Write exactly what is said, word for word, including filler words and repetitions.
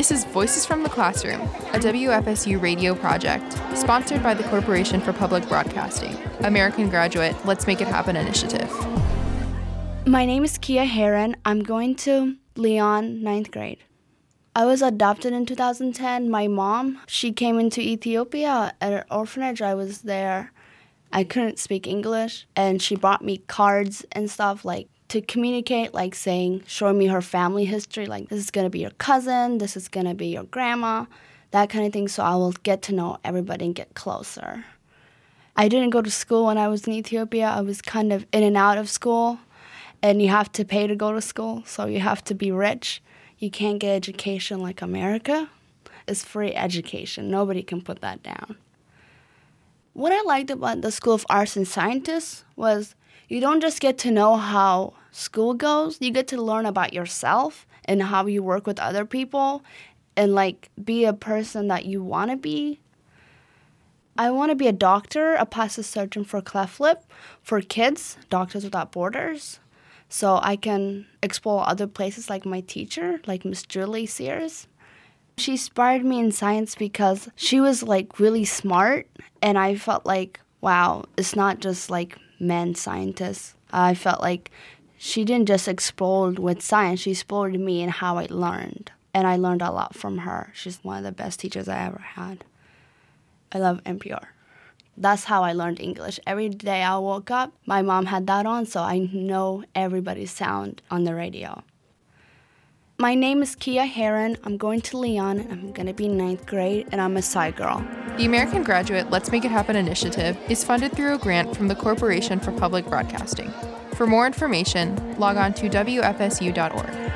This is Voices from the Classroom, a W F S U radio project sponsored by the Corporation for Public Broadcasting, American Graduate Let's Make It Happen initiative. My name is Kia Heron. I'm going to Leon, ninth grade. I was adopted in two thousand ten. My mom, she came into Ethiopia at an orphanage. I was there. I couldn't speak English, and she brought me cards and stuff like to communicate, like saying, showing me her family history, like this is going to be your cousin, this is going to be your grandma, that kind of thing, so I will get to know everybody and get closer. I didn't go to school when I was in Ethiopia. I was kind of in and out of school, and you have to pay to go to school, so you have to be rich. You can't get education like America. It's free education. Nobody can put that down. What I liked about the School of Arts and Sciences was you don't just get to know how school goes, you get to learn about yourself and how you work with other people and like be a person that you want to be. I want to be a doctor, a plastic surgeon for cleft lip for kids, Doctors Without Borders. So I can explore other places like my teacher, like Miss Julie Sears. She inspired me in science because she was like really smart, and I felt like, wow, it's not just like men scientists. I felt like she didn't just explode with science, she explored me and how I learned. And I learned a lot from her. She's one of the best teachers I ever had. I love N P R. That's how I learned English. Every day I woke up, my mom had that on, so I know everybody's sound on the radio. My name is Kia Heron. I'm going to Leon. I'm going to be ninth grade, and I'm a Psy girl. The American Graduate Let's Make It Happen initiative is funded through a grant from the Corporation for Public Broadcasting. For more information, log on to W F S U dot org.